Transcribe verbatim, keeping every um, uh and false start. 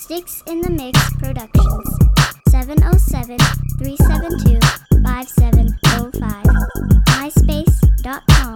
Sticks in the Mix Productions. seven oh seven, three seven two, five seven oh five. MySpace dot com